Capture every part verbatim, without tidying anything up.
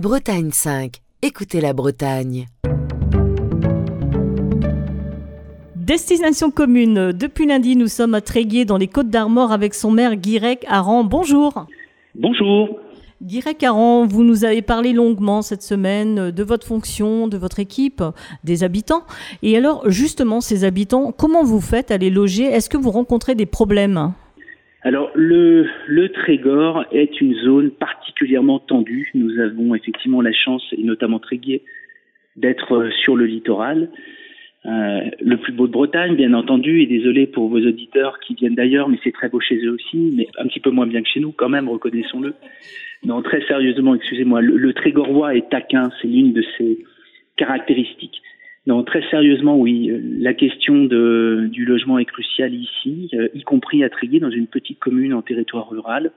Bretagne cinq. Écoutez la Bretagne. Destination commune. Depuis lundi, nous sommes à Tréguier, dans les Côtes-d'Armor, avec son maire Guirec Aran. Bonjour. Bonjour. Guirec Aran, vous nous avez parlé longuement cette semaine de votre fonction, de votre équipe, des habitants. Et alors, justement, ces habitants, comment vous faites à les loger ? Est-ce que vous rencontrez des problèmes ? Alors, le, le Trégor est une zone particulièrement tendue. Nous avons effectivement la chance, et notamment Tréguier, d'être sur le littoral. Euh, le plus beau de Bretagne, bien entendu, et désolé pour vos auditeurs qui viennent d'ailleurs, mais c'est très beau chez eux aussi, mais un petit peu moins bien que chez nous quand même, reconnaissons-le. Non, très sérieusement, excusez-moi, le, le Trégorois est taquin, c'est l'une de ses caractéristiques. Non, très sérieusement, oui, la question de, du logement est cruciale ici, euh, y compris à Tréguier, dans une petite commune en territoire rural.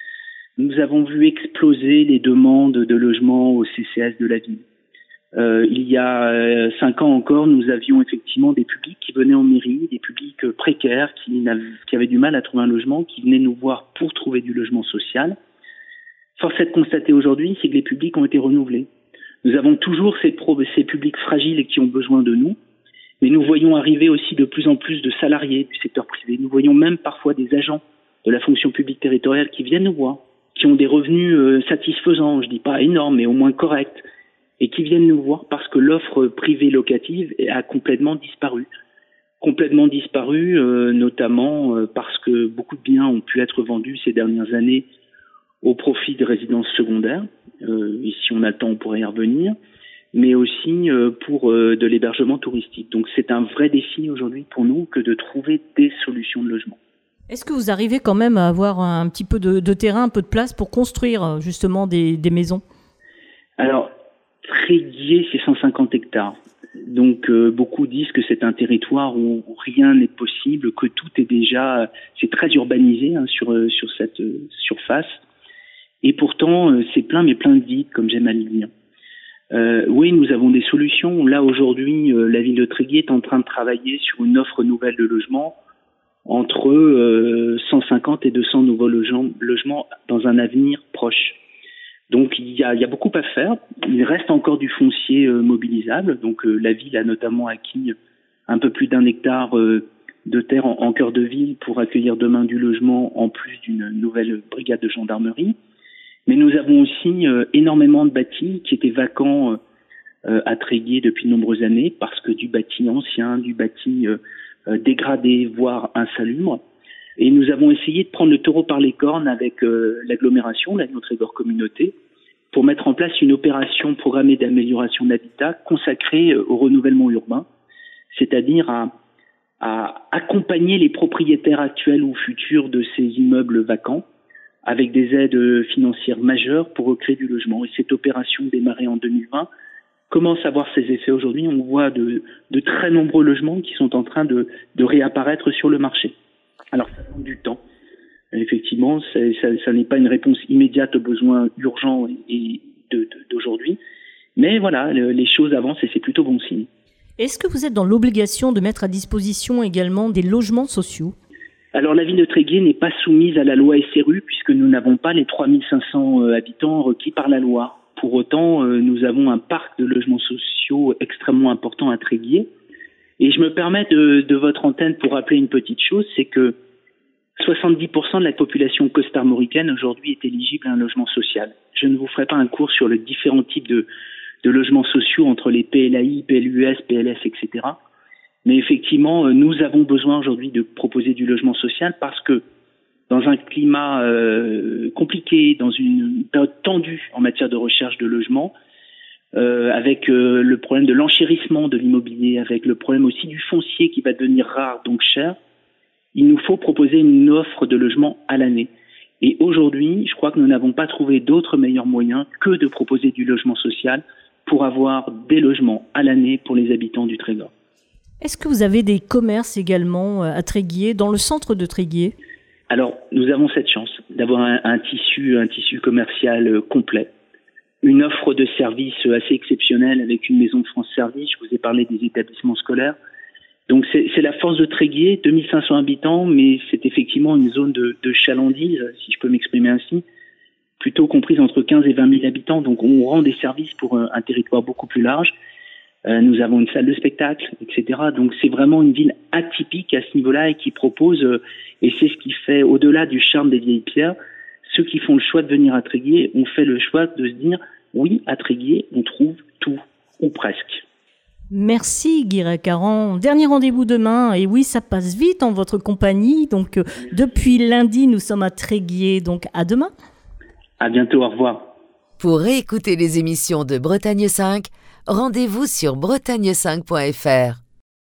Nous avons vu exploser les demandes de logement au C C S de la ville. Euh, il y a euh, cinq ans encore, nous avions effectivement des publics qui venaient en mairie, des publics euh, précaires qui, n'avaient, qui avaient du mal à trouver un logement, qui venaient nous voir pour trouver du logement social. Force est de constater aujourd'hui, c'est que les publics ont été renouvelés. Nous avons toujours ces, pro- ces publics fragiles et qui ont besoin de nous, mais nous voyons arriver aussi de plus en plus de salariés du secteur privé. Nous voyons même parfois des agents de la fonction publique territoriale qui viennent nous voir, qui ont des revenus euh, satisfaisants, je dis pas énormes, mais au moins corrects, et qui viennent nous voir parce que l'offre privée locative a complètement disparu. Complètement disparu, euh, notamment euh, parce que beaucoup de biens ont pu être vendus ces dernières années au profit de résidences secondaires. Euh, et si on a le temps, on pourrait y revenir, mais aussi euh, pour euh, de l'hébergement touristique. Donc c'est un vrai défi aujourd'hui pour nous que de trouver des solutions de logement. Est-ce que vous arrivez quand même à avoir un petit peu de, de terrain, un peu de place pour construire justement des, des maisons ? Alors, Tréguier, c'est cent cinquante hectares. Donc euh, beaucoup disent que c'est un territoire où, où rien n'est possible, que tout est déjà, c'est très urbanisé hein, sur sur cette euh, surface. Et pourtant, euh, c'est plein, mais plein de vide, comme j'aime à le dire. Euh, oui, nous avons des solutions. Là, aujourd'hui, euh, la ville de Tréguier est en train de travailler sur une offre nouvelle de logement entre euh, cent cinquante et deux cents nouveaux logements, logements dans un avenir proche. Donc, il y a, il y a beaucoup à faire. Il reste encore du foncier euh, mobilisable. Donc, euh, la ville a notamment acquis un peu plus d'un hectare euh, de terre en, en cœur de ville pour accueillir demain du logement en plus d'une nouvelle brigade de gendarmerie. Mais nous avons aussi euh, énormément de bâtis qui étaient vacants euh, à Tréguier depuis de nombreuses années parce que du bâti ancien, du bâti euh, euh, dégradé, voire insalubre. Et nous avons essayé de prendre le taureau par les cornes avec euh, l'agglomération, la Trégor Communauté, pour mettre en place une opération programmée d'amélioration d'habitat consacrée euh, au renouvellement urbain, c'est-à-dire à, à accompagner les propriétaires actuels ou futurs de ces immeubles vacants avec des aides financières majeures pour recréer du logement. Et cette opération démarrée en deux mille vingt commence à avoir ses effets aujourd'hui. On voit de, de très nombreux logements qui sont en train de, de réapparaître sur le marché. Alors, ça prend du temps. Effectivement, ça, ça, ça n'est pas une réponse immédiate aux besoins urgents et de, de, d'aujourd'hui. Mais voilà, le, les choses avancent et c'est plutôt bon signe. Est-ce que vous êtes dans l'obligation de mettre à disposition également des logements sociaux ? Alors, la ville de Tréguier n'est pas soumise à la loi S R U puisque nous n'avons pas les trois mille cinq cents habitants requis par la loi. Pour autant, nous avons un parc de logements sociaux extrêmement important à Tréguier. Et je me permets de, de votre antenne pour rappeler une petite chose, c'est que soixante-dix pour cent de la population costarmoricaine aujourd'hui est éligible à un logement social. Je ne vous ferai pas un cours sur les différents types de, de logements sociaux entre les P L A I, P L U S, P L S, et cetera. Mais effectivement, nous avons besoin aujourd'hui de proposer du logement social parce que dans un climat euh, compliqué, dans une période tendue en matière de recherche de logement, euh, avec euh, le problème de l'enchérissement de l'immobilier, avec le problème aussi du foncier qui va devenir rare, donc cher, il nous faut proposer une offre de logement à l'année. Et aujourd'hui, je crois que nous n'avons pas trouvé d'autres meilleurs moyens que de proposer du logement social pour avoir des logements à l'année pour les habitants du Trégor. Est-ce que vous avez des commerces également à Tréguier, dans le centre de Tréguier ? Alors, nous avons cette chance d'avoir un, un tissu, un tissu commercial complet, une offre de services assez exceptionnelle avec une maison de France Service. Je vous ai parlé des établissements scolaires. Donc, c'est, c'est la force de Tréguier, deux mille cinq cents habitants, mais c'est effectivement une zone de, de chalandise, si je peux m'exprimer ainsi, plutôt comprise entre quinze et vingt mille habitants. Donc on rend des services pour un, un territoire beaucoup plus large. Euh, nous avons une salle de spectacle, et cetera. Donc c'est vraiment une ville atypique à ce niveau-là et qui propose, euh, et c'est ce qui fait, au-delà du charme des vieilles pierres, ceux qui font le choix de venir à Tréguier ont fait le choix de se dire, oui, à Tréguier, on trouve tout, ou presque. Merci Guy Récarand. Dernier rendez-vous demain, et oui, ça passe vite en votre compagnie. Donc euh, depuis lundi, nous sommes à Tréguier, donc à demain. À bientôt, au revoir. Pour réécouter les émissions de Bretagne cinq, rendez-vous sur bretagne cinq point f r.